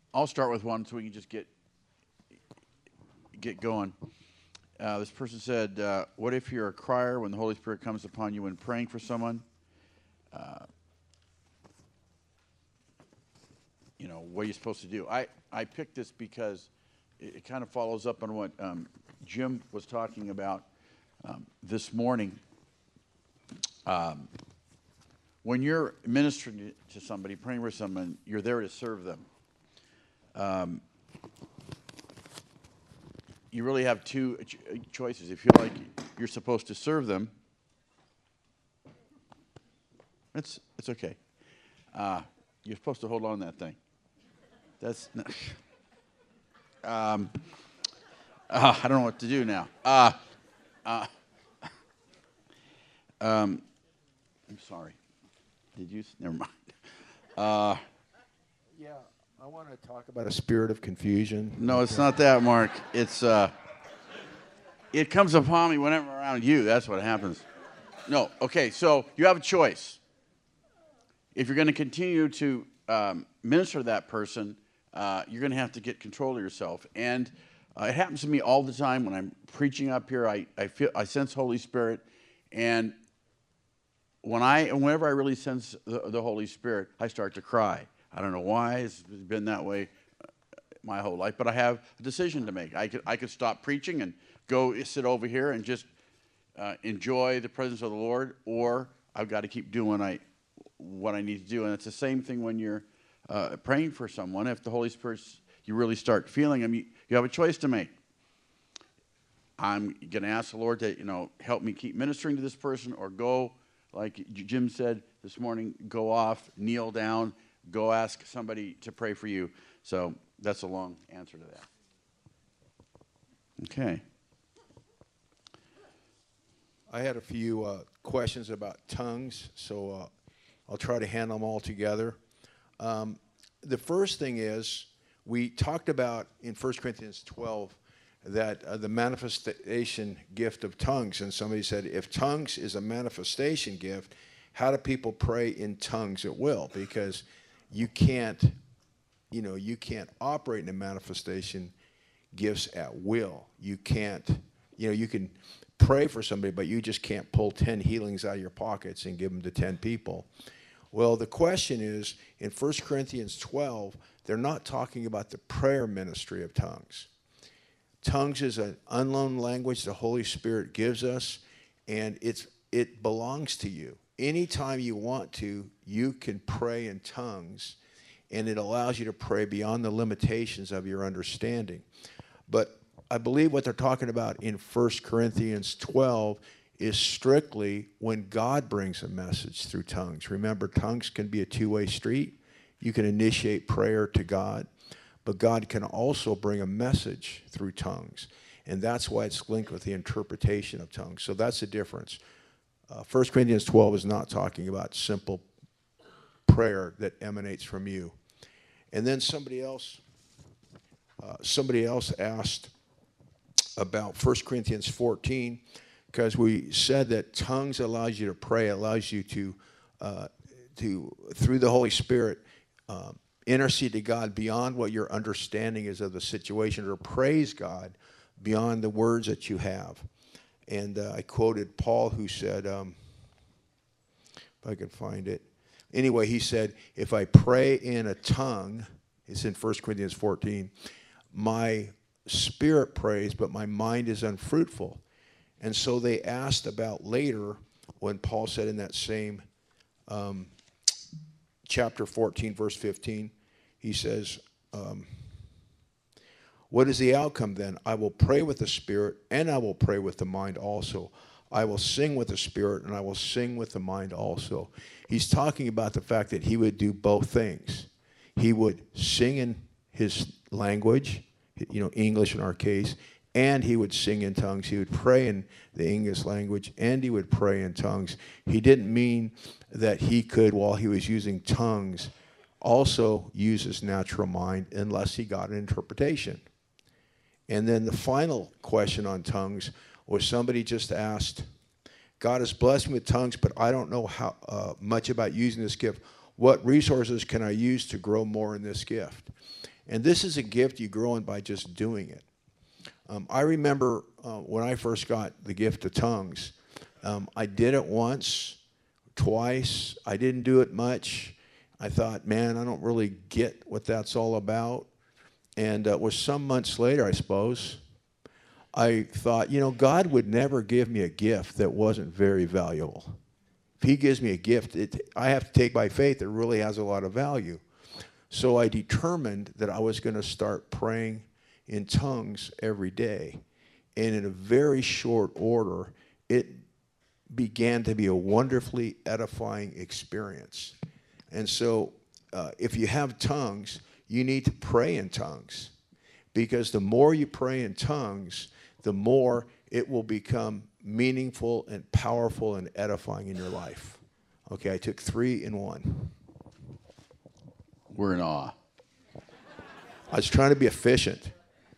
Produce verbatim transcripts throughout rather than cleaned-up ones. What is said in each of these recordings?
I'll start with one so we can just get get going. Uh, this person said, uh, "What if you're a crier when the Holy Spirit comes upon you when praying for someone? Uh, you know, what are you supposed to do?" I I picked this because it, it kind of follows up on what um, Jim was talking about um, this morning. Um, when you're ministering to somebody, praying for someone, you're there to serve them. Um, you really have two ch- choices. If you feel like you're supposed to serve them, it's it's okay. Uh, you're supposed to hold on to that thing. That's not, um, uh, I don't know what to do now. Uh, uh, um, I'm sorry. Did you? Never mind. Uh, Yeah, I want to talk about a spirit of confusion. no, it's not that, Mark. It's uh, it comes upon me whenever I'm around you. That's what happens. No, okay. So you have a choice. If you're going to continue to um, minister to that person, uh, you're going to have to get control of yourself. And uh, it happens to me all the time when I'm preaching up here. I, I feel I sense Holy Spirit, and when I whenever I really sense the, the Holy Spirit, I start to cry. I don't know why. It's been that way my whole life, but I have a decision to make. I could I could stop preaching and go sit over here and just uh, enjoy the presence of the Lord, or I've got to keep doing I what I need to do. And it's the same thing when you're uh, praying for someone. If the Holy Spirit, you really start feeling Him, you, you have a choice to make. I'm going to ask the Lord to, you know, help me keep ministering to this person, or go, like Jim said this morning, go off, kneel down, go ask somebody to pray for you. So that's a long answer to that. Okay. I had a few uh, questions about tongues, so uh, I'll try to handle them all together. Um, the first thing is, we talked about in First Corinthians twelve that uh, the manifestation gift of tongues, and somebody said, if tongues is a manifestation gift, how do people pray in tongues at will? Because you can't, you know, you can't operate in the manifestation gifts at will. You can't, you know, you can pray for somebody, but you just can't pull ten healings out of your pockets and give them to ten people. Well, the question is, in First Corinthians twelve, they're not talking about the prayer ministry of tongues. Tongues is an unknown language the Holy Spirit gives us, and it's it belongs to you. Anytime you want to, you can pray in tongues, and it allows you to pray beyond the limitations of your understanding. But I believe what they're talking about in First Corinthians twelve is strictly when God brings a message through tongues. Remember, tongues can be a two-way street. You can initiate prayer to God, but God can also bring a message through tongues, and that's why it's linked with the interpretation of tongues. So that's the difference. Uh, First Corinthians twelve is not talking about simple prayer that emanates from you. And then somebody else, uh, somebody else asked about First Corinthians fourteen, because we said that tongues allows you to pray, allows you to, uh, to through the Holy Spirit, uh, intercede to God beyond what your understanding is of the situation, or praise God beyond the words that you have. And uh, I quoted Paul, who said, um, if I can find it. Anyway, he said, if I pray in a tongue, it's in First Corinthians fourteen, my spirit prays, but my mind is unfruitful. And so they asked about later, when Paul said in that same um, chapter fourteen, verse fifteen, he says, um, what is the outcome then? I will pray with the spirit, and I will pray with the mind also. I will sing with the spirit, and I will sing with the mind also. He's talking about the fact that he would do both things. He would sing in his language, you know, English in our case, and he would sing in tongues. He would pray in the English language, and he would pray in tongues. He didn't mean that he could, while he was using tongues, also use his natural mind unless he got an interpretation. And then the final question on tongues was, somebody just asked, God has blessed me with tongues, but I don't know how uh, much about using this gift. What resources can I use to grow more in this gift? And this is a gift you grow in by just doing it. Um, I remember uh, when I first got the gift of tongues, um, I did it once, twice. I didn't do it much. I thought, man, I don't really get what that's all about. And uh, it was some months later, I suppose, I thought, you know, God would never give me a gift that wasn't very valuable. If he gives me a gift, it, I have to take by faith it really has a lot of value. So I determined that I was going to start praying in tongues every day. And in a very short order, it began to be a wonderfully edifying experience. And so uh, if you have tongues, you need to pray in tongues. Because the more you pray in tongues, the more it will become meaningful and powerful and edifying in your life. Okay, I took three in one. We're in awe. I was trying to be efficient.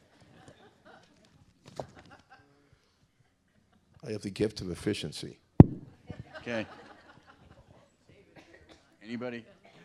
I have the gift of efficiency. Okay. Anybody?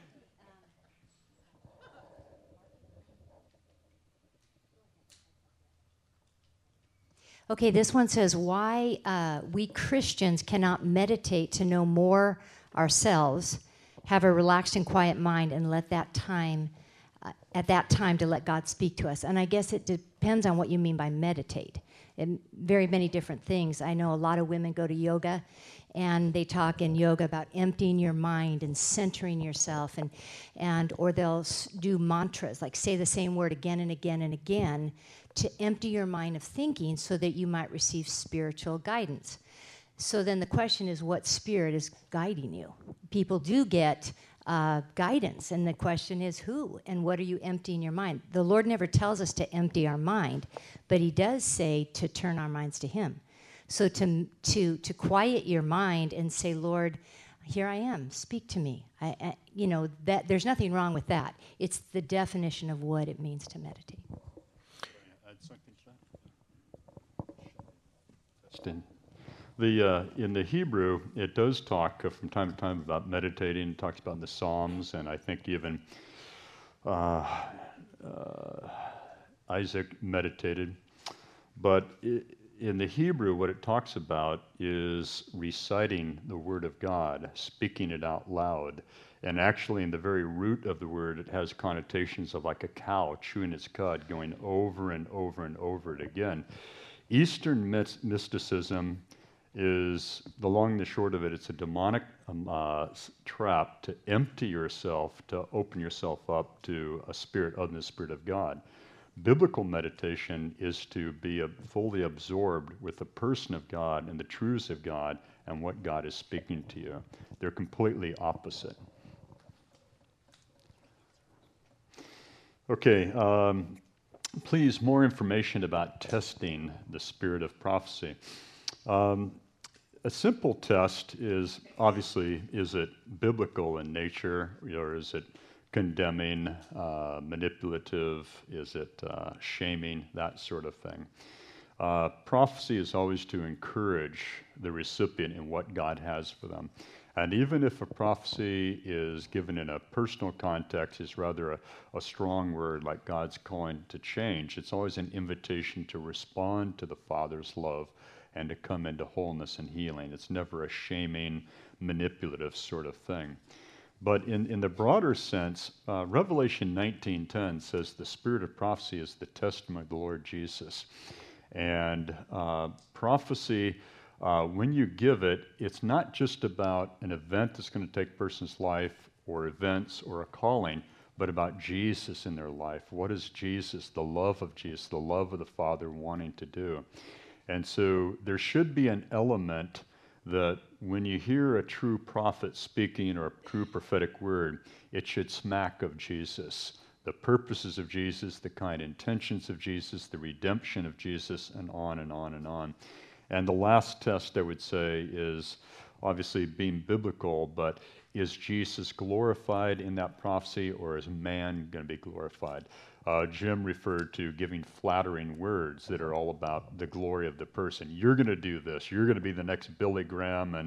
Okay, this one says why uh, we Christians cannot meditate to know more ourselves, have a relaxed and quiet mind, and let that time, uh, at that time, to let God speak to us. And I guess it depends on what you mean by meditate. And very many different things. I know a lot of women go to yoga, and they talk in yoga about emptying your mind and centering yourself, and and or they'll do mantras, like say the same word again and again and again, to empty your mind of thinking so that you might receive spiritual guidance. So then the question is, what spirit is guiding you? People do get uh, guidance, and the question is who, and what are you emptying your mind? The Lord never tells us to empty our mind, but he does say to turn our minds to him. So to to to quiet your mind and say, Lord, here I am, speak to me. I, I, you know, that there's nothing wrong with that. It's the definition of what it means to meditate. Add something to that? Justin. The, uh, in the Hebrew, it does talk uh, from time to time about meditating. It talks about in the Psalms, and I think even uh, uh, Isaac meditated. But it, in the Hebrew, what it talks about is reciting the Word of God, speaking it out loud. And actually, in the very root of the word, it has connotations of like a cow chewing its cud, going over and over and over it again. Eastern mysticism is, the long and the short of it, it's a demonic um, uh, trap to empty yourself, to open yourself up to a spirit other than the Spirit of God. Biblical meditation is to be a, fully absorbed with the person of God and the truths of God and what God is speaking to you. They're completely opposite. Okay, um, please, more information about testing the spirit of prophecy. Um, A simple test is, obviously, is it biblical in nature, or is it condemning, uh, manipulative, is it uh, shaming, that sort of thing. Uh, prophecy is always to encourage the recipient in what God has for them. And even if a prophecy is given in a personal context, is rather a, a strong word like God's calling to change, it's always an invitation to respond to the Father's love and to come into wholeness and healing. It's never a shaming, manipulative sort of thing. But in, in the broader sense, uh, Revelation nineteen ten says the spirit of prophecy is the testimony of the Lord Jesus. And uh, prophecy, uh, when you give it, it's not just about an event that's going to take a person's life or events or a calling, but about Jesus in their life. What is Jesus, the love of Jesus, the love of the Father wanting to do? And so there should be an element that when you hear a true prophet speaking or a true prophetic word, it should smack of Jesus. The purposes of Jesus, the kind intentions of Jesus, the redemption of Jesus, and on and on and on. And the last test I would say is obviously being biblical, but is Jesus glorified in that prophecy, or is man going to be glorified? Uh, Jim referred to giving flattering words that are all about the glory of the person. You're going to do this. You're going to be the next Billy Graham, and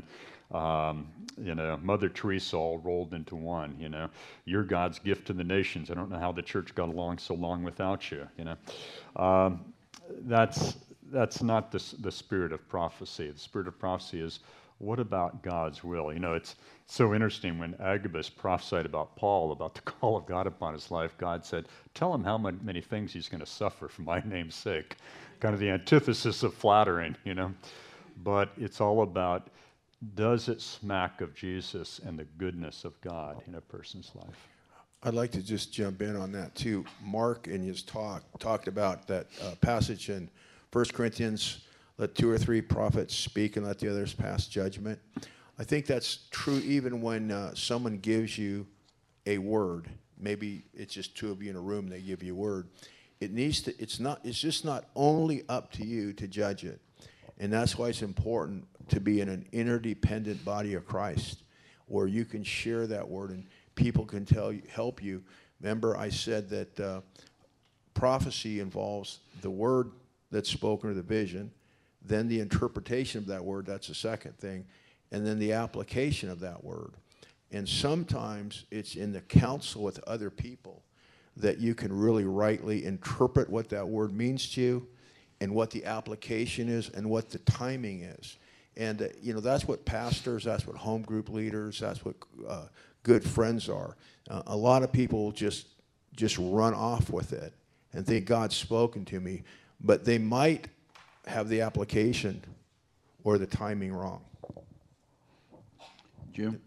Um, you know, Mother Teresa all rolled into one, you know. You're God's gift to the nations. I don't know how the church got along so long without you, you know. Um, that's, that's not the, the spirit of prophecy. The spirit of prophecy is, what about God's will? You know, it's so interesting when Agabus prophesied about Paul, about the call of God upon his life, God said, tell him how many things he's going to suffer for my name's sake. Kind of the antithesis of flattering, you know. But it's all about, does it smack of Jesus and the goodness of God in a person's life? I'd like to just jump in on that too. Mark in his talk talked about that uh, passage in First Corinthians, let two or three prophets speak and let the others pass judgment. I think that's true even when uh, someone gives you a word. Maybe it's just two of you in a room, they give you a word. It needs to, it's not, it's just not only up to you to judge it. And that's why it's important to be in an interdependent body of Christ, where you can share that word and people can tell you, help you. Remember, I said that uh, prophecy involves the word that's spoken or the vision, then the interpretation of that word, that's the second thing, and then the application of that word. And sometimes it's in the counsel with other people that you can really rightly interpret what that word means to you, and what the application is, and what the timing is. And, uh, you know, that's what pastors, that's what home group leaders, that's what uh, good friends are. Uh, a lot of people just, just run off with it and think God's spoken to me, but they might have the application or the timing wrong. Jim?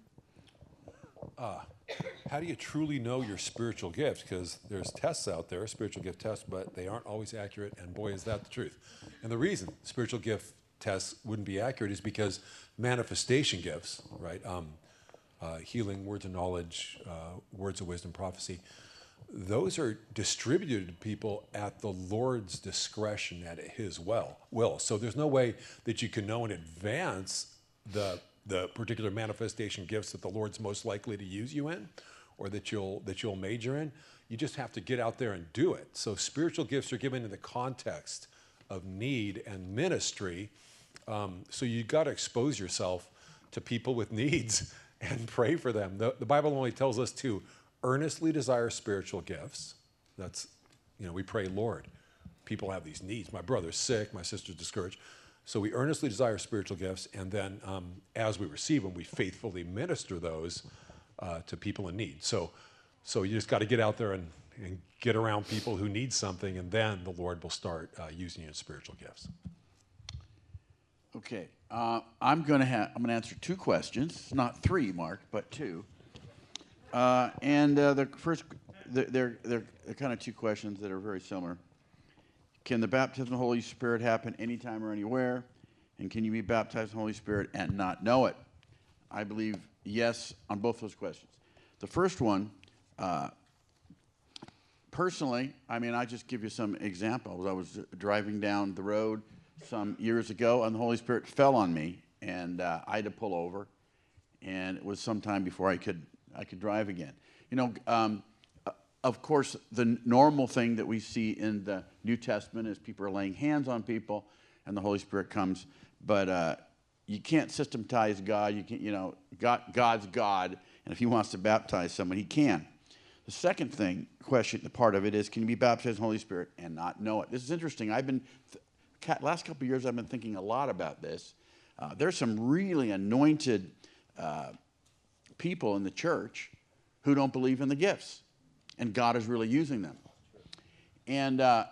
Uh, how do you truly know your spiritual gifts? Because there's tests out there, spiritual gift tests, but they aren't always accurate, and boy, is that the truth. And the reason spiritual gift tests wouldn't be accurate is because manifestation gifts, right, um, uh, healing, words of knowledge, uh, words of wisdom, prophecy, those are distributed to people at the Lord's discretion, at his will. will. So there's no way that you can know in advance the the particular manifestation gifts that the Lord's most likely to use you in, or that you'll that you'll major in. You just have to get out there and do it. So spiritual gifts are given in the context of need and ministry. Um, so you got to expose yourself to people with needs and pray for them. The, the Bible only tells us to earnestly desire spiritual gifts. That's, you know, we pray, Lord, people have these needs. My brother's sick, my sister's discouraged. So we earnestly desire spiritual gifts, and then um, as we receive them, we faithfully minister those uh, to people in need. So, so you just got to get out there and, and get around people who need something, and then the Lord will start uh, using you in spiritual gifts. Okay, uh, I'm going to have I'm going to answer two questions, not three, Mark, but two. Uh, and uh, the first, they're, they're, they're kind of two questions that are very similar. Can the baptism of the Holy Spirit happen anytime or anywhere? And can you be baptized in the Holy Spirit and not know it? I believe yes on both those questions. The first one, uh, personally, I mean, I just give you some examples. I was driving down the road some years ago, and the Holy Spirit fell on me, and uh, I had to pull over, and it was some time before I could I could drive again. You know, um, of course, the normal thing that we see in the New Testament is people are laying hands on people, and the Holy Spirit comes. But uh, you can't systematize God. You can't, you know, God, God's God, and if He wants to baptize someone, He can. The second thing, question, the part of it is, can you be baptized in the Holy Spirit and not know it? This is interesting. I've been th- last couple of years, I've been thinking a lot about this. Uh, there's some really anointed uh, people in the church who don't believe in the gifts. And God is really using them. And uh,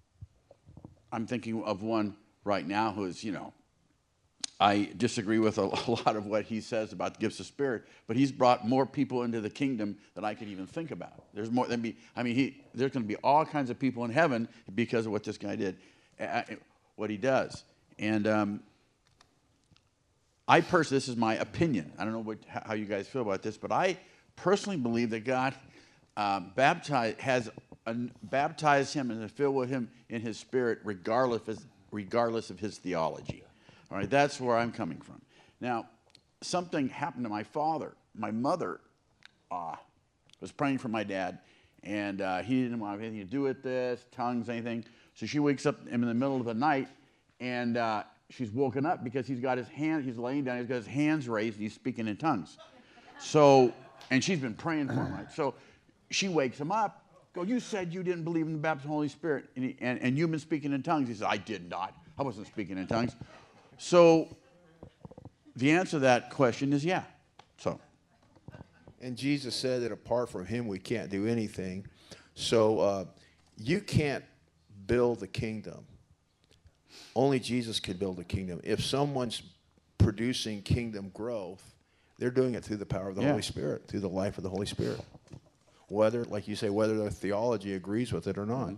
I'm thinking of one right now who is, you know, I disagree with a, a lot of what he says about the gifts of Spirit, but he's brought more people into the kingdom than I could even think about. There's more than be, I mean, he, there's going to be all kinds of people in heaven because of what this guy did, uh, what he does. And um, I personally, this is my opinion. I don't know what, how you guys feel about this, but I personally believe that God Um, baptize, has uh, baptized him and filled with him in his spirit regardless of his, regardless of his theology. All right, that's where I'm coming from. Now, something happened to my father. My mother uh, was praying for my dad, and uh, he didn't want anything to do with this, tongues, anything. So she wakes up in the middle of the night, and uh, she's woken up because he's got his hand, he's laying down, he's got his hands raised, and he's speaking in tongues. So, and she's been praying for him, right? So she wakes him up, go, you said you didn't believe in the baptism of the Holy Spirit, and, he, and, and you've been speaking in tongues. He said, I did not. I wasn't speaking in tongues. So the answer to that question is yeah. So. And Jesus said that apart from him, we can't do anything. So uh, you can't build the kingdom. Only Jesus could build a kingdom. If someone's producing kingdom growth, they're doing it through the power of the Yeah. Holy Spirit, through the life of the Holy Spirit. Whether, like you say, whether their theology agrees with it or not.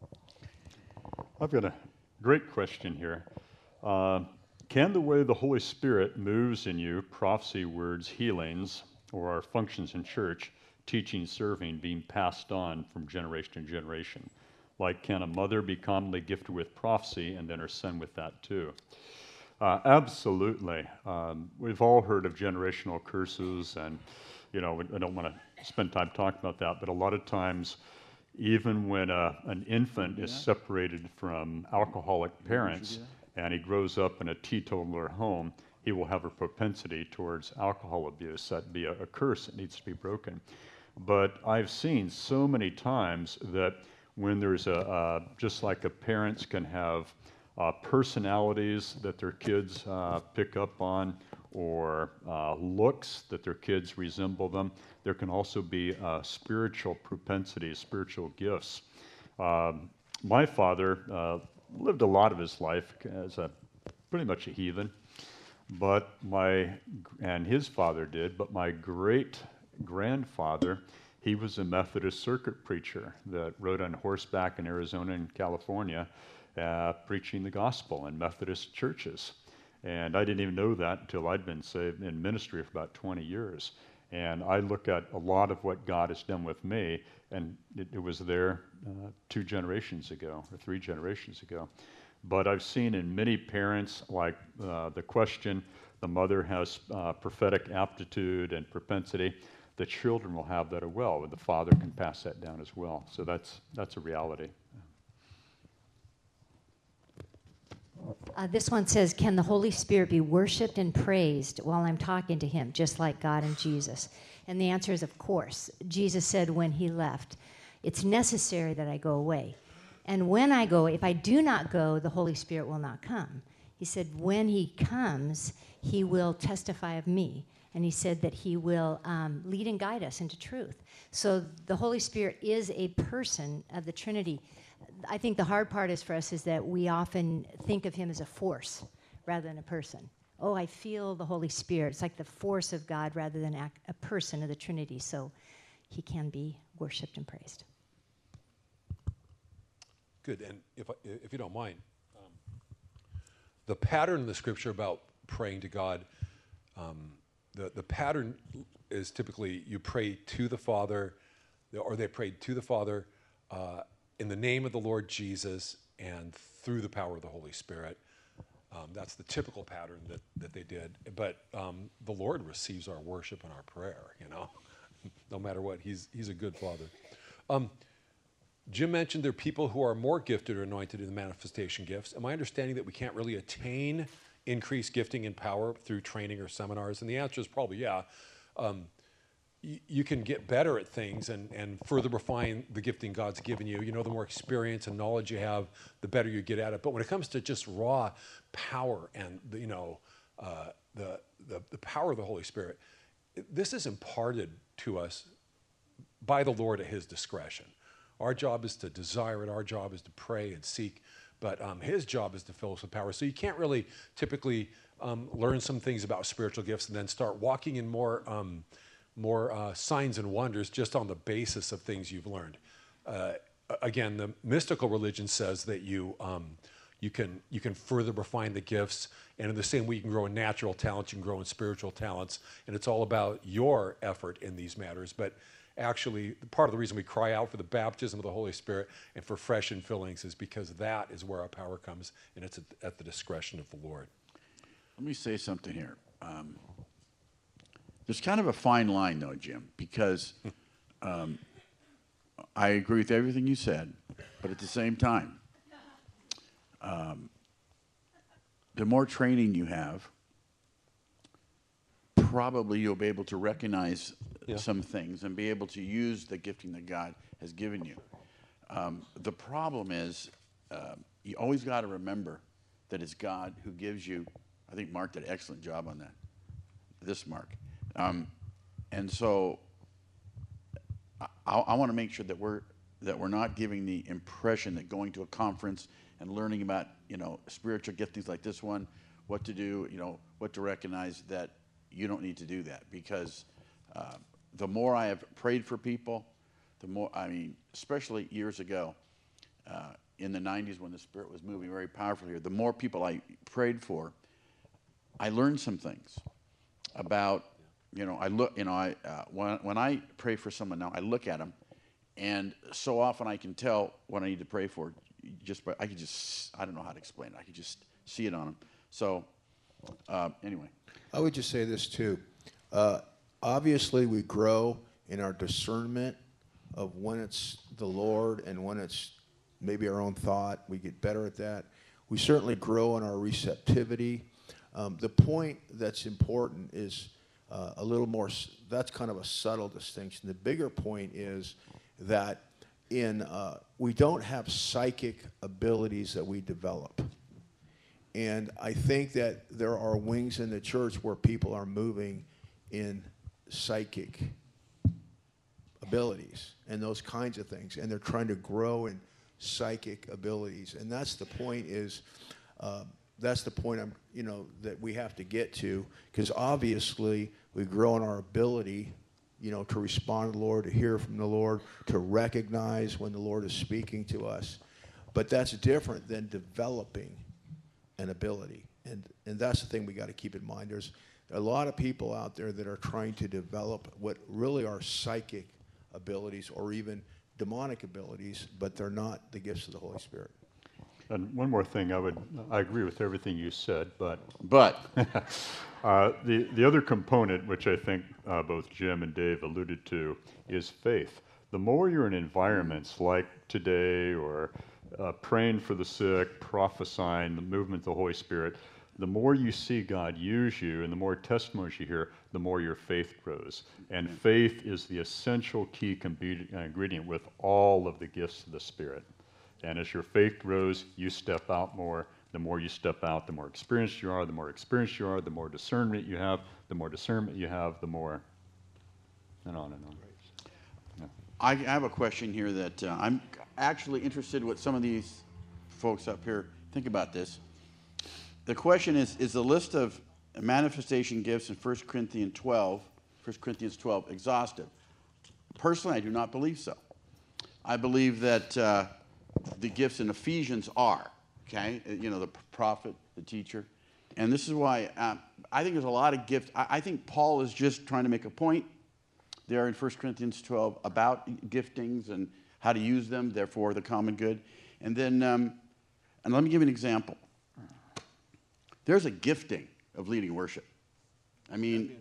I've got a great question here. Uh, can the way the Holy Spirit moves in you, prophecy, words, healings, or our functions in church, teaching, serving, being passed on from generation to generation? Like, can a mother be commonly gifted with prophecy and then her son with that too? Uh, absolutely. Um, we've all heard of generational curses, and you know, I don't want to spend time talking about that, but a lot of times, even when a, an infant is separated from alcoholic parents and he grows up in a teetotaler home, he will have a propensity towards alcohol abuse. That'd be a, a curse that needs to be broken. But I've seen so many times that when there's a, uh, just like a parents can have uh, personalities that their kids uh, pick up on, or uh, looks that their kids resemble them, there can also be uh, spiritual propensities, spiritual gifts. Um, my father uh, lived a lot of his life as a pretty much a heathen, but my, and his father did, but my great grandfather, he was a Methodist circuit preacher that rode on horseback in Arizona and California, uh, preaching the gospel in Methodist churches. And I didn't even know that until I'd been saved in ministry for about twenty years. And I look at a lot of what God has done with me, and it, it was there uh, two generations ago, or three generations ago. But I've seen in many parents, like uh, the question, the mother has uh, prophetic aptitude and propensity, the children will have that as well, and the father can pass that down as well. So that's, that's a reality. Uh, this one says, can the Holy Spirit be worshiped and praised while I'm talking to him, just like God and Jesus? And the answer is, of course. Jesus said when he left, it's necessary that I go away. And when I go, if I do not go, the Holy Spirit will not come. He said when he comes, he will testify of me. And he said that he will um, lead and guide us into truth. So the Holy Spirit is a person of the Trinity. I think the hard part is for us is that we often think of him as a force rather than a person. Oh, I feel the Holy Spirit. It's like the force of God rather than a, a person of the Trinity. So he can be worshipped and praised. Good, and if, I, if you don't mind, um, the pattern in the scripture about praying to God, um, the, the pattern is typically you pray to the Father, or they prayed to the Father uh, in the name of the Lord Jesus and through the power of the Holy Spirit. Um, that's the typical pattern that, that they did. But um, the Lord receives our worship and our prayer, you know, no matter what. He's, he's a good Father. Um, Jim mentioned there are people who are more gifted or anointed in the manifestation gifts. Am I understanding that we can't really attain increased gifting and power through training or seminars? And the answer is probably yeah. Um, y- you can get better at things and, and further refine the gifting God's given you. You know, the more experience and knowledge you have, the better you get at it. But when it comes to just raw power and, the, you know, uh, the, the, the power of the Holy Spirit, this is imparted to us by the Lord at his discretion. Our job is to desire it. Our job is to pray and seek. But um, his job is to fill us with power. So you can't really typically um, learn some things about spiritual gifts and then start walking in more, um, more uh, signs and wonders just on the basis of things you've learned. Uh, again, the mystical religion says that you, um, you, can, you can further refine the gifts. And in the same way you can grow in natural talents, you can grow in spiritual talents. And it's all about your effort in these matters. But actually, part of the reason we cry out for the baptism of the Holy Spirit and for fresh infillings is because that is where our power comes, and it's at, at the discretion of the Lord. Let me say something here. Um, there's kind of a fine line, though, Jim, because um, I agree with everything you said, but at the same time, um, the more training you have, probably you'll be able to recognize Yeah. some things and be able to use the gifting that God has given you. Um, the problem is, uh, you always got to remember that it's God who gives you. I think Mark did an excellent job on that. This Mark, um, and so I, I want to make sure that we're that we're not giving the impression that going to a conference and learning about, you know, spiritual giftings like this one, what to do, you know, what to recognize, that you don't need to do that, because uh, the more I have prayed for people, the more, I mean, especially years ago, uh, in the nineties when the Spirit was moving very powerfully here, the more people I prayed for, I learned some things about, you know, I look, you know, I uh, when when I pray for someone now, I look at them, and so often I can tell what I need to pray for, just by I can just I don't know how to explain it. I can just see it on them. So uh, anyway, I would just say this too. Uh, obviously, we grow in our discernment of when it's the Lord and when it's maybe our own thought. We get better at that. We certainly grow in our receptivity. Um, the point that's important is uh, a little more, s- that's kind of a subtle distinction. The bigger point is that in uh, we don't have psychic abilities that we develop. And I think that there are wings in the church where people are moving in psychic abilities and those kinds of things, and they're trying to grow in psychic abilities. And that's the point is, uh, that's the point I'm, you know, that we have to get to, because obviously we grow in our ability, you know, to respond to the Lord, to hear from the Lord, to recognize when the Lord is speaking to us. But that's different than developing an ability. And and that's the thing we got to keep in mind. There's a lot of people out there that are trying to develop what really are psychic abilities or even demonic abilities, but they're not the gifts of the Holy Spirit. And one more thing, I would, I agree with everything you said, but but uh, the, the other component, which I think uh, both Jim and Dave alluded to, is faith. The more you're in environments like today, or uh, praying for the sick, prophesying, the movement of the Holy Spirit, the more you see God use you and the more testimonies you hear, the more your faith grows. And faith is the essential key ingredient with all of the gifts of the Spirit. And as your faith grows, you step out more. The more you step out, the more experienced you are. The more experienced you are, the more discernment you have. The more discernment you have, the more, and on and on. Yeah. I have a question here that uh, I'm actually interested in what some of these folks up here think about this. The question is, is the list of manifestation gifts in First Corinthians twelve, First Corinthians twelve exhaustive? Personally, I do not believe so. I believe that uh, the gifts in Ephesians are, okay? You know, the prophet, the teacher. And this is why uh, I think there's a lot of gifts. I, I think Paul is just trying to make a point there in First Corinthians twelve about giftings and how to use them, therefore the common good. And then, um, and let me give you an example. There's a gifting of leading worship. I mean,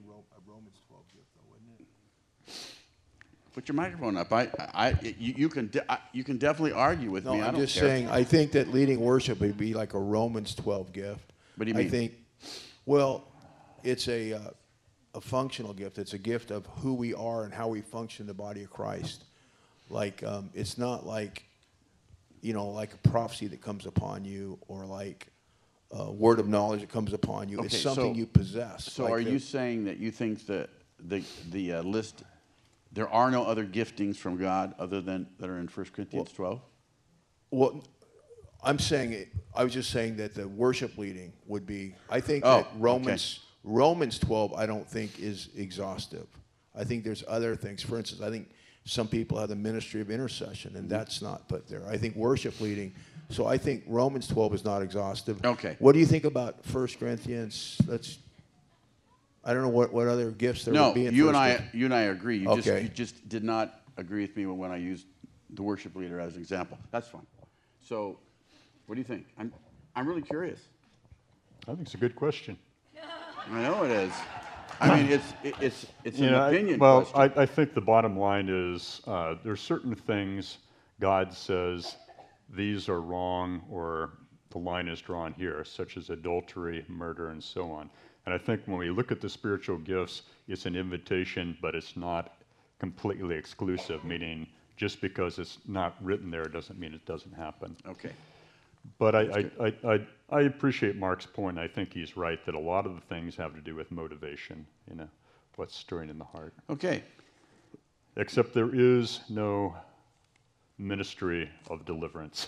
put your microphone up. I, I, you, you can, de- I, you can definitely argue with No, me. I I'm don't just care. saying, I think that leading worship would be like a Romans twelve gift. What do you mean? I think, well, it's a, uh, a functional gift. It's a gift of who we are and how we function in the body of Christ. Like, um, it's not like, you know, like a prophecy that comes upon you, or like a word of knowledge that comes upon you. Okay, It's something so- you possess. So Like are the- you saying that you think that the, the uh, list, there are no other giftings from God other than that are in First Corinthians twelve? Well, I'm saying it, I was just saying that the worship leading would be. I think Oh, that Romans Romans twelve, I don't think is exhaustive. I think there's other things. For instance, I think some people have the ministry of intercession, and that's not put there. I think worship leading. So I think Romans twelve is not exhaustive. Okay. What do you think about First Corinthians? Let's. I don't know what, what other gifts there No, would be in you First and I, Corinthians. you and I agree. You just, Okay. you just did not agree with me when I used the worship leader as an example. That's fine. So, what do you think? I'm, I'm really curious. I think it's a good question. I know it is. I mean, it's, it, it's, it's an You know, I- opinion well, question. I, I think the bottom line is uh, there's certain things God says these are wrong, or the line is drawn here, such as adultery, murder, and so on. And I think when we look at the spiritual gifts, it's an invitation, but it's not completely exclusive, meaning just because it's not written there doesn't mean it doesn't happen. Okay. But I, I, I, I, I appreciate Mark's point. I think he's right that a lot of the things have to do with motivation, you know, what's stirring in the heart. Okay. Except there is no ministry of deliverance.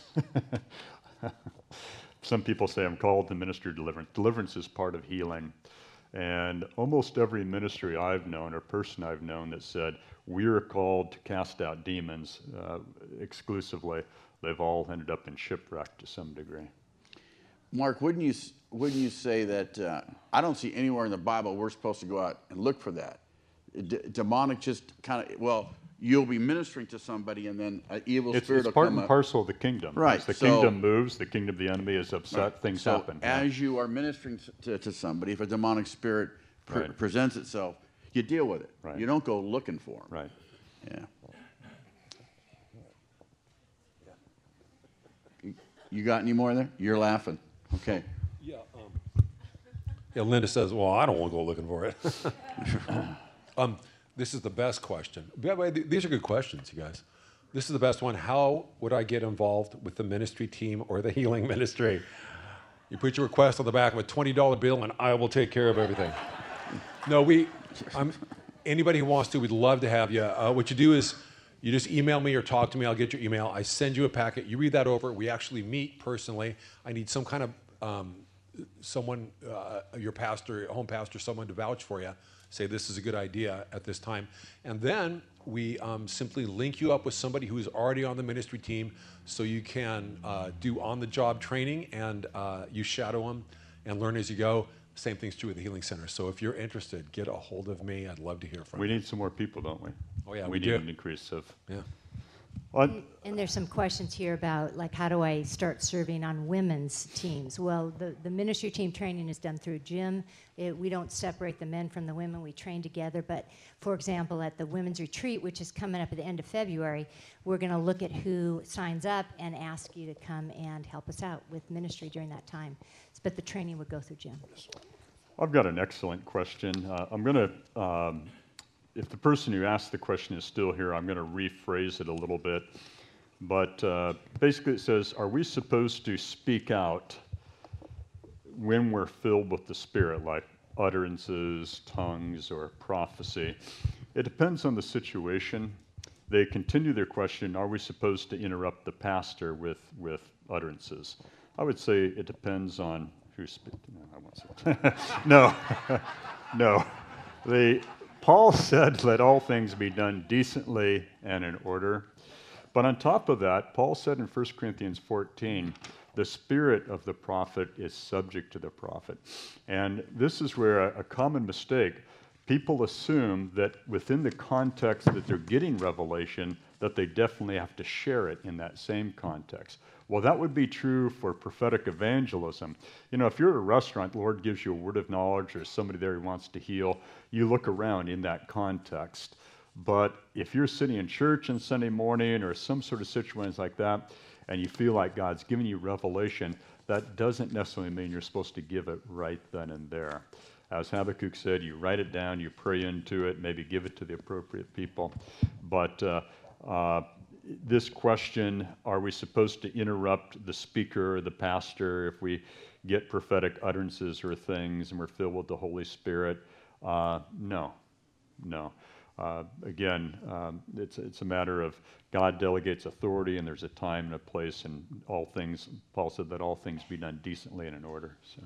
Some people say I'm called to ministry of deliverance. Deliverance is part of healing. And almost every ministry I've known or person I've known that said, we're called to cast out demons uh, exclusively, they've all ended up in shipwreck to some degree. Mark, wouldn't you wouldn't you say that uh, I don't see anywhere in the Bible we're supposed to go out and look for that? D- demonic just kind of, well, you'll be ministering to somebody and then an evil It's, spirit it's will part come and up. parcel of the kingdom. Right, As the so- kingdom moves, the kingdom of the enemy is upset, Right. things so happen. yeah. as you are ministering to, to somebody, if a demonic spirit pre- Right. presents itself, you deal with it. Right. You don't go looking for them. Right. Yeah. You- You got any more there? You're laughing. Okay. Yeah. Um, yeah. Linda says, "Well, I don't want to go looking for it." um, this is the best question. By the way, th- these are good questions, you guys. This is the best one. How would I get involved with the ministry team or the healing ministry? You put your request on the back of a twenty dollar bill, and I will take care of everything. No, we. I'm, anybody who wants to, we'd love to have you. Uh, what you do is you just email me or talk to me. I'll get your email. I send you a packet. You read that over. We actually meet personally. I need some kind of um, someone, uh, your pastor, home pastor, someone to vouch for you. Say this is a good idea at this time, and then we um, simply link you up with somebody who is already on the ministry team, so you can uh, do on-the-job training and uh, you shadow them and learn as you go. Same thing's true with the Healing Center. So if you're interested, get a hold of me. I'd love to hear from We you. need some more people, don't we? Oh, yeah, we we need do. an increase of. Yeah. On, And there's some questions here about, like, how do I start serving on women's teams? Well, the, the ministry team training is done through Jim. It, we don't separate the men from the women. We train together. But, for example, at the women's retreat, which is coming up at the end of February, we're going to look at who signs up and ask you to come and help us out with ministry during that time. But the training would go through Jim. I've got an excellent question. Uh, I'm going to, um, if the person who asked the question is still here, I'm going to rephrase it a little bit. But uh, basically it says, are we supposed to speak out when we're filled with the Spirit, like utterances, tongues, or prophecy? It depends on the situation. They continue their question, are we supposed to interrupt the pastor with, with utterances? I would say it depends on who's speaking. No, I won't say. no, no. The, Paul said, let all things be done decently and in order. But on top of that, Paul said in First Corinthians fourteen, the spirit of the prophet is subject to the prophet. And this is where a, a common mistake, people assume that within the context that they're getting revelation, that they definitely have to share it in that same context. Well, that would be true for prophetic evangelism. You know, if you're at a restaurant, the Lord gives you a word of knowledge or somebody there who wants to heal, you look around in that context. But if you're sitting in church on Sunday morning or some sort of situation like that, and you feel like God's giving you revelation, that doesn't necessarily mean you're supposed to give it right then and there. As Habakkuk said, you write it down, you pray into it, maybe give it to the appropriate people. But uh, uh, this question, are we supposed to interrupt the speaker or the pastor if we get prophetic utterances or things and we're filled with the Holy Spirit? Uh, no, no. Uh, again, um, it's, it's a matter of God delegates authority, and there's a time and a place, and all things, Paul said that all things be done decently and in order. So.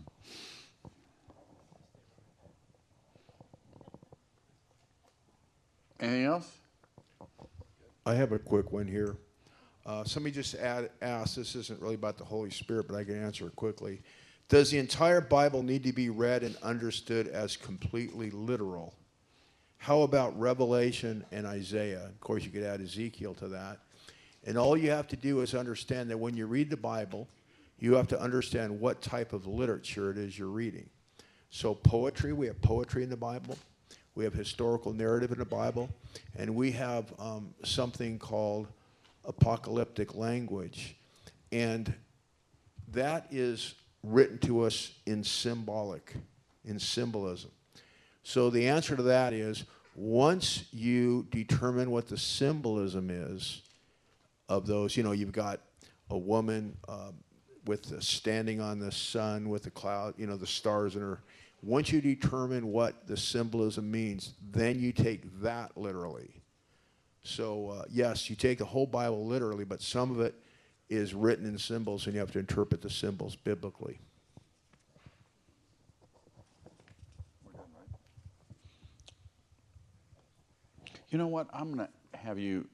Anything else? I have a quick one here. Uh, somebody just add, asked, this isn't really about the Holy Spirit, but I can answer it quickly. Does the entire Bible need to be read and understood as completely literal? How about Revelation and Isaiah? Of course, you could add Ezekiel to that. And all you have to do is understand that when you read the Bible, you have to understand what type of literature it is you're reading. So poetry, we have poetry in the Bible. We have historical narrative in the Bible. And we have um, something called apocalyptic language. And that is written to us in symbolic, in symbolism. So the answer to that is, once you determine what the symbolism is of those, you know, you've got a woman um, with the, standing on the sun with the cloud, you know, the stars in her. Once you determine what the symbolism means, then you take that literally. So uh, yes, you take the whole Bible literally, but some of it is written in symbols, and you have to interpret the symbols biblically. You know what? I'm going to have you.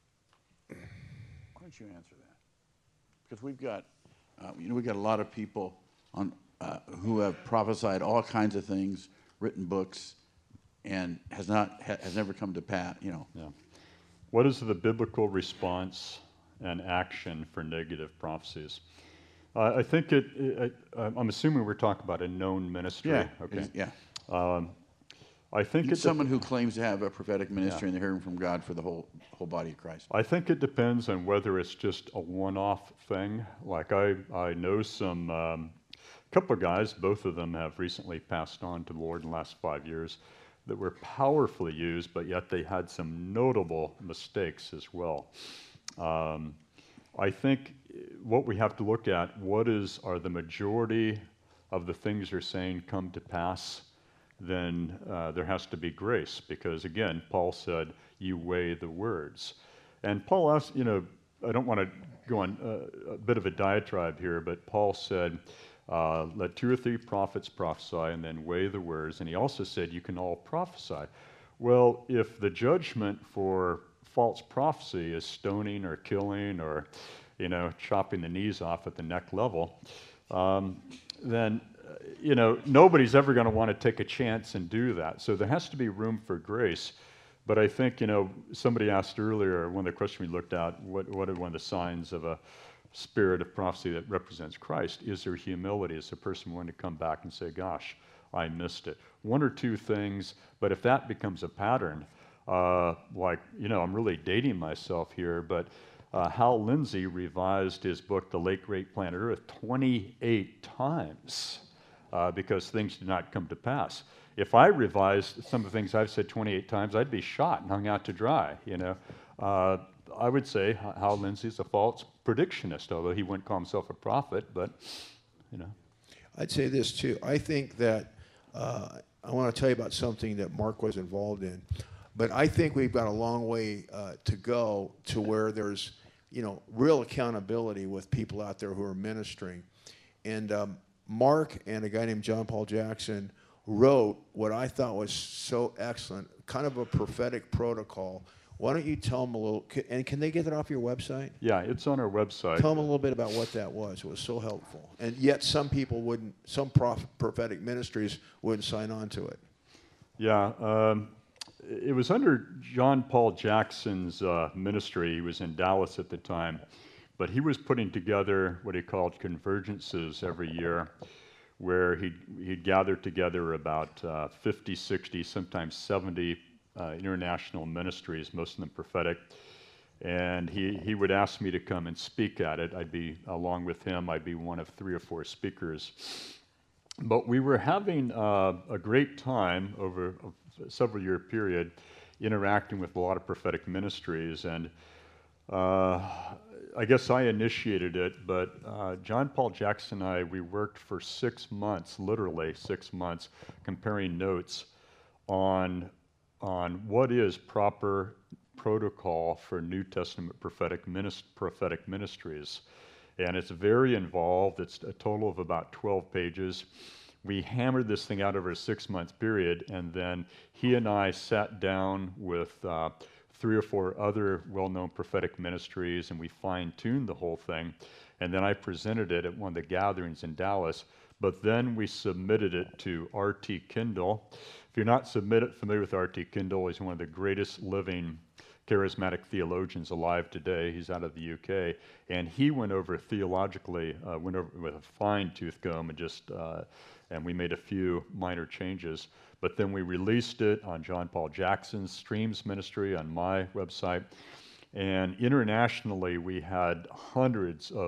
Why don't you answer that? Because we've got, uh, you know, we've got a lot of people on uh, who have prophesied all kinds of things, written books, and has not ha, has never come to pass. You know. Yeah. What is the biblical response and action for negative prophecies? Uh, I think it, it, I, I'm assuming we're talking about a known ministry. Yeah. Okay. Yeah. Um, I think it's someone who claims to have a prophetic ministry Yeah. and they're hearing from God for the whole whole body of Christ. I think it depends on whether it's just a one-off thing. Like I, I know some um, couple of guys, both of them have recently passed on to the Lord in the last five years, that were powerfully used, but yet they had some notable mistakes as well. Um, I think what we have to look at, what is, are the majority of the things you're saying come to pass, then uh, there has to be grace, because again, Paul said, you weigh the words. And Paul asked, you know, I don't want to go on uh, a bit of a diatribe here, but Paul said, uh, let two or three prophets prophesy and then weigh the words. And he also said, you can all prophesy. Well, if the judgment for false prophecy is stoning or killing or, you know, chopping the knees off at the neck level, um, then you know, nobody's ever going to want to take a chance and do that. So there has to be room for grace. But I think, you know, somebody asked earlier, one of the questions we looked at, what, what are one of the signs of a spirit of prophecy that represents Christ? Is there humility? Is the person willing to come back and say, gosh, I missed it? One or two things, but if that becomes a pattern, uh, like, you know, I'm really dating myself here, but uh, Hal Lindsey revised his book, The Late Great Planet Earth, twenty-eight times. Uh, because things did not come to pass. If I revised some of the things I've said twenty-eight times, I'd be shot and hung out to dry. You know, uh, I would say Hal Lindsey's a false predictionist, although he wouldn't call himself a prophet. But you know, I'd say this too. I think that uh, I want to tell you about something that Mark was involved in, but I think we've got a long way uh, to go to where there's, you know, real accountability with people out there who are ministering, and. Um, Mark and a guy named John Paul Jackson wrote what I thought was so excellent, kind of a prophetic protocol. Why don't you tell them a little, and can they get it off your website? Yeah, it's on our website. Tell them a little bit about what that was. It was so helpful. And yet some people wouldn't, some prof, prophetic ministries wouldn't sign on to it. Yeah, um, it was under John Paul Jackson's uh, ministry. He was in Dallas at the time. But he was putting together what he called convergences every year, where he'd, he'd gather together about uh, fifty, sixty, sometimes seventy uh, international ministries, most of them prophetic. And he, he would ask me to come and speak at it. I'd be, along with him, I'd be one of three or four speakers. But we were having uh, a great time over a several year period interacting with a lot of prophetic ministries. And uh, I guess I initiated it, but uh, John Paul Jackson and I, we worked for six months, literally six months, comparing notes on, on what is proper protocol for New Testament prophetic, minist- prophetic ministries. And it's very involved. It's a total of about twelve pages. We hammered this thing out over a six-month period, and then he and I sat down with uh, three or four other well-known prophetic ministries, and we fine-tuned the whole thing. And then I presented it at one of the gatherings in Dallas, but then we submitted it to R T Kendall. If you're not submitted, familiar with R T Kendall, he's one of the greatest living charismatic theologians alive today. He's out of the U K, and he went over theologically, uh, went over with a fine-tooth comb, and just, uh, and we made a few minor changes. But then we released it on John Paul Jackson's Streams Ministry on my website. And internationally, we had hundreds of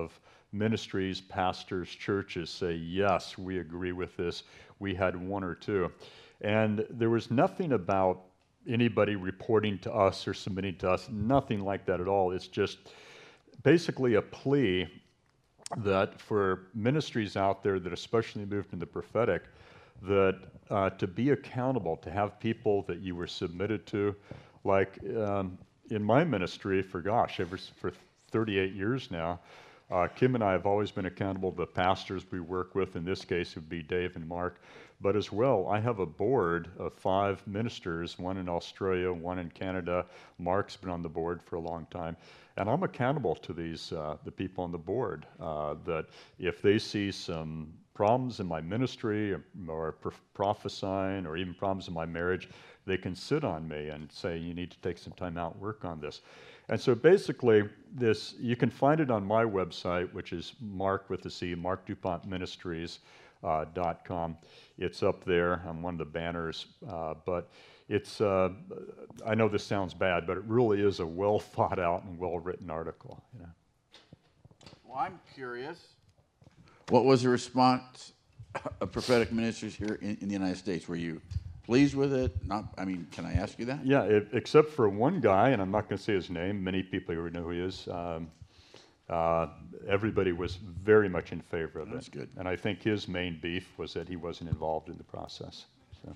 ministries, pastors, churches say, yes, we agree with this. We had one or two. And there was nothing about anybody reporting to us or submitting to us, nothing like that at all. It's just basically a plea that for ministries out there that especially moved in the prophetic, that uh, to be accountable, to have people that you were submitted to, like um, in my ministry for gosh, ever for thirty-eight years now, uh, Kim and I have always been accountable to the pastors we work with. In this case, it would be Dave and Mark. But as well, I have a board of five ministers, one in Australia, one in Canada. Mark's been on the board for a long time. And I'm accountable to these, uh, the people on the board, uh, that if they see some problems in my ministry or, or pro- prophesying or even problems in my marriage, they can sit on me and say, you need to take some time out and work on this. And so basically, this you can find it on my website, which is Mark with a C, Mark DuPont Ministries. Uh, dot com. It's up there on one of the banners, uh, but it's, uh, I know this sounds bad, but it really is a well thought out and well written article. You know? Well, I'm curious. What was the response of prophetic ministries here in, in the United States? Were you pleased with it? Not. I mean, can I ask you that? Yeah, it, except for one guy, and I'm not going to say his name. Many people already know who he is. Um, Uh, everybody was very much in favor of it. That's good. And I think his main beef was that he wasn't involved in the process. So.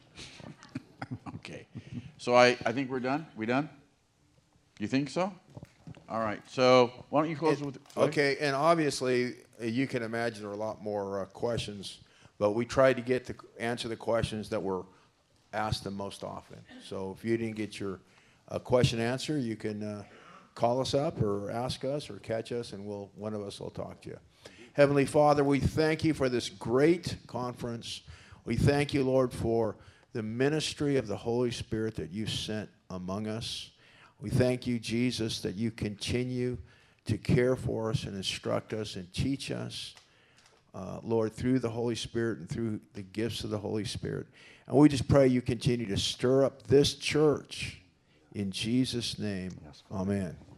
Okay. So I, I think we're done. We done? You think so? All right. So why don't you close It- with... Okay, and obviously, uh, you can imagine there are a lot more uh, questions, but we tried to get to answer the questions that were asked the most often. So if you didn't get your uh, question answered, you can uh, call us up or ask us or catch us, and we'll one of us will talk to you. Heavenly Father, we thank you for this great conference. We thank you, Lord, for the ministry of the Holy Spirit that you sent among us. We thank you, Jesus, that you continue to care for us and instruct us and teach us, uh, Lord, through the Holy Spirit and through the gifts of the Holy Spirit. And we just pray you continue to stir up this church in Jesus' name. Yes, Amen.